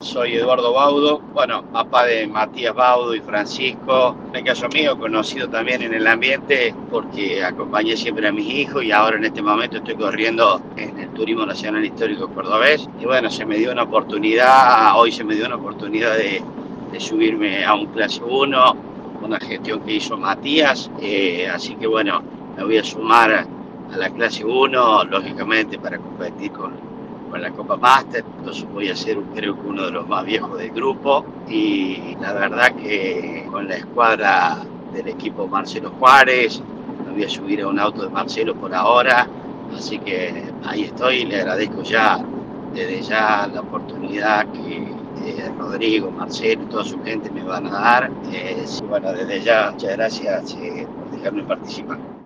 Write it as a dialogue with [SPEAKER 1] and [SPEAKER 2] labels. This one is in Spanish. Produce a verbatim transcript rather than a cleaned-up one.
[SPEAKER 1] soy Eduardo Baudo, bueno, papá de Matías Baudo y Francisco. En el caso mío, conocido también en el ambiente porque acompañé siempre a mis hijos y ahora en este momento estoy corriendo en el Turismo Nacional Histórico Cordobés. Y bueno, se me dio una oportunidad, hoy se me dio una oportunidad de, de subirme a un clase uno, una gestión que hizo Matías, eh, así que bueno, me voy a sumar a la clase uno, lógicamente para competir con con la Copa Master, entonces voy a ser creo que uno de los más viejos del grupo y la verdad que con la escuadra del equipo Marcelo Juárez, me voy a subir a un auto de Marcelo por ahora, así que ahí estoy, le agradezco ya desde ya la oportunidad que eh, Rodrigo, Marcelo y toda su gente me van a dar, eh, bueno, desde ya muchas gracias eh, por dejarme participar.